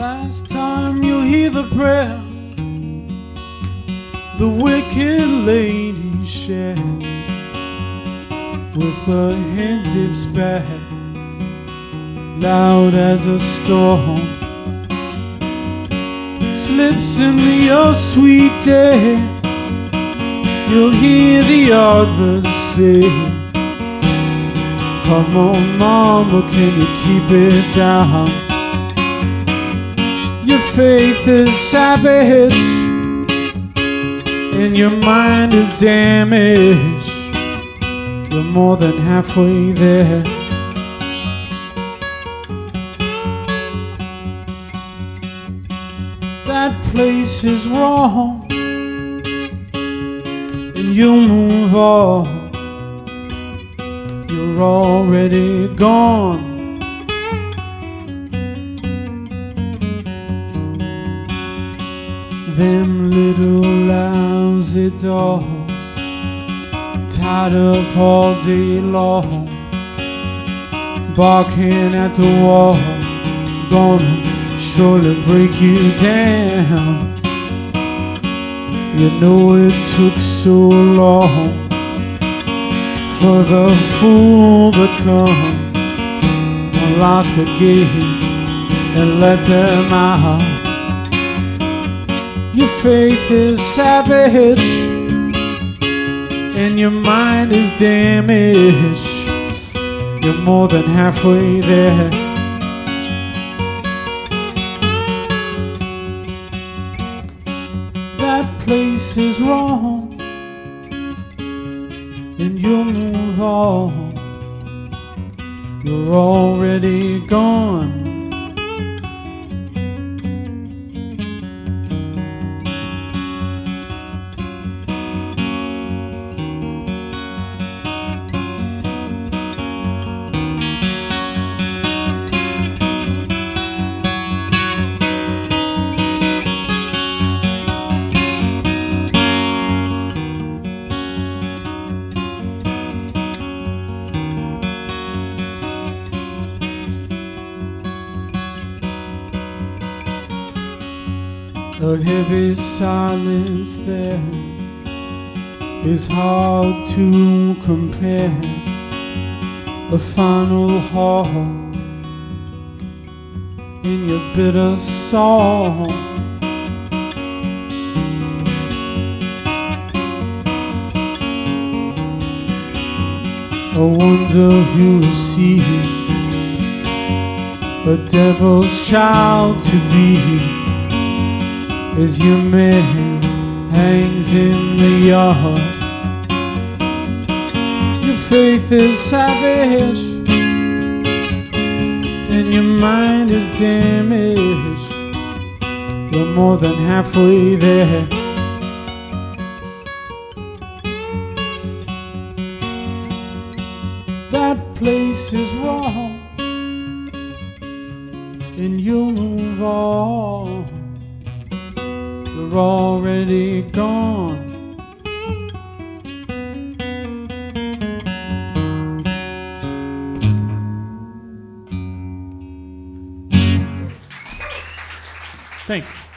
last time you'll hear the prayer the wicked lady shares with her head dips back, loud as a storm slips into your sweet day. You'll hear the others say, come on mama, can you keep it down? Your faith is savage and your mind is damaged. You're more than halfway there. That place is wrong and you'll move on. You're already gone. Them little lousy dogs, tied up all day long, barking at the wall, gonna surely break you down. You know it took so long for the fool to come, unlock the gate and let them out. Your faith is savage and your mind is damaged. You're more than halfway there. That place is wrong and you'll move on. You're already gone. A heavy silence there is hard to compare. A final halt in your bitter song. I wonder who'll see a devil's child to be as your man hangs in the yard. Your faith is savage and your mind is damaged. You're more than halfway there. That place is wrong and you'll move on. You're already gone. Thanks.